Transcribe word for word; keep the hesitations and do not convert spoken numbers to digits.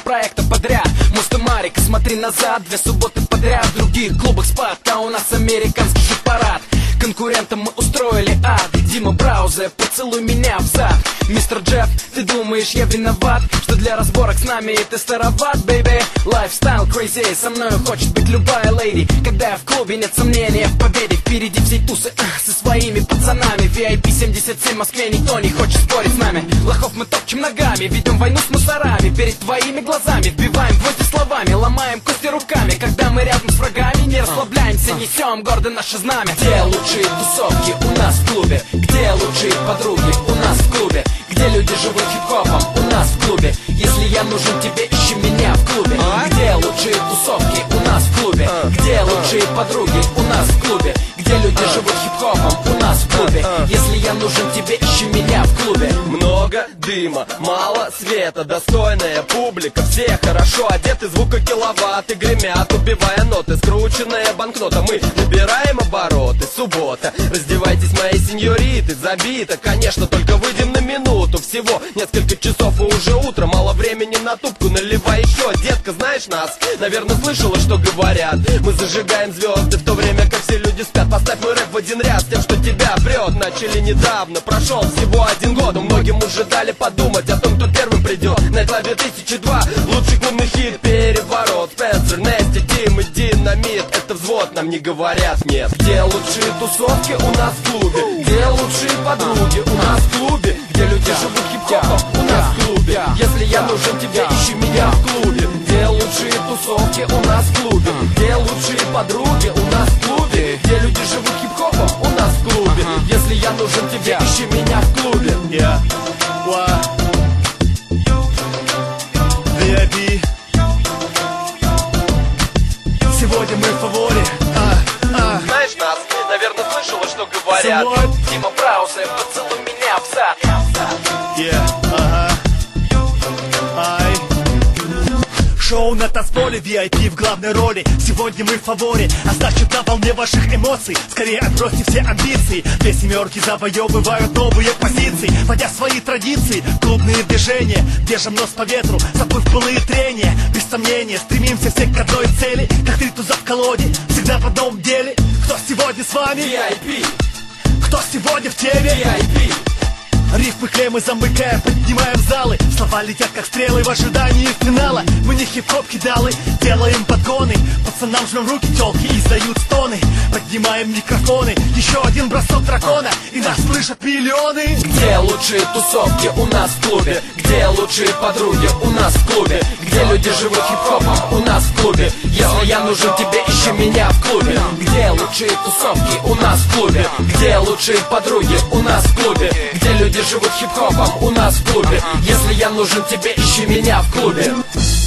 проекта подряд. Мост и Марик, смотри назад, две субботы подряд. В других клубах спад, а у нас американский хит-парад. Конкурентам мы устроили ад. Дима Браузе, поцелуй меня в зад. Мистер Джефф, ты думаешь, я виноват, что для разборок с нами ты староват, бэйби? Лайфстайл crazy, со мной хочет быть любая леди. Когда я в клубе, нет сомнения в победе. Впереди всей тусы э, со своими пацанами. ви ай пи семьдесят семь в Москве, никто не хочет спорить с нами. Лохов мы топчем ногами, ведем войну с мусорами. Перед твоими глазами вбиваем гвозди словами, ломаем кости руками. Когда мы рядом с врагами, не расслабляемся, несем гордо наше знамя. Где лучшие тусовки у нас в клубе? Где лучшие подруги у нас в клубе? Где люди живут хип-хопом у нас в клубе? Если я нужен тебе, ищи меня в клубе. Где лучшие тусовки у нас в клубе? Где лучшие подруги у нас в клубе? Где люди живут хип-хопом у нас в клубе? Если я нужен тебе, ищи меня в клубе. Много дыма, мало света, достойная публика, все хорошо одеты, звука киловатты гремят, убивая ноты, скрученная банкнота. Мы набираем обороты, суббота, раздевайтесь, мои сеньориты, забито, конечно, только выйдем на минуту. Всего несколько часов и уже утро, мало времени на тупку, наливай еще. Детка, знаешь нас? Наверное, слышала, что говорят. Мы зажигаем звезды в то время, как все люди спят. Поставь мой рэп в один ряд с тем, что тебя прет. Начали недавно, прошел всего один год. Многим уже дали подумать о том, кто первым придет. Найтлайв две тысячи два, лучший клубный хит, переворот. Спенсер, Нести, Тим и Динамит, это взвод, нам не говорят нет. Где лучшие тусовки у нас в клубе? Где лучшие подруги у нас в клубе? Где люди живут хип-хопом у нас в клубе? Если я нужен тебе, ищи меня в клубе. Где лучшие тусовки у нас в клубе? Где лучшие подруги у нас в клубе? Где люди живут хип-хопом у нас в клубе? Если я нужен тебе, ищи меня в клубе. Yeah. Wow. ви ай пи. Сегодня мы в фаворе. а, а. Знаешь нас? Наверное, слышала, что говорят. Дима Браузе, поцелуй меня в зад. Yeah. Ага. Ай. Шоу на танцполе, ви ай пи в главной роли. Сегодня мы в фаворе, а значит на волне ваших эмоций. Скорее отбросьте все амбиции. Две семерки завоевывают новые позиции, вводя свои традиции, клубные движения. Держим нос по ветру, забыв былые трения. Без сомнения, стремимся все к одной цели. Как три туза в колоде, всегда в одном деле. Кто сегодня с вами? ви ай пи. Кто сегодня в теме? ви ай пи. Рифмы клеммы замыкаем, поднимаем залы. Слова летят как стрелы в ожидании финала. Мы не хип-хоп кидалы, делаем подгоны. Пацанам жмем руки, тёлки издают стоны. Поднимаем микрофоны, еще один бросок дракона, и нас слышат миллионы. Где лучшие тусовки у нас в клубе? Где лучшие подруги у нас в клубе? Где люди живут хип-хопом у нас в клубе? Если я нужен тебе, ищи меня в клубе. Где лучшие тусовки у нас в клубе? Где лучшие подруги у нас в клубе? Где люди живут хип-хопом у нас в клубе? Если я нужен тебе, ищи меня в клубе.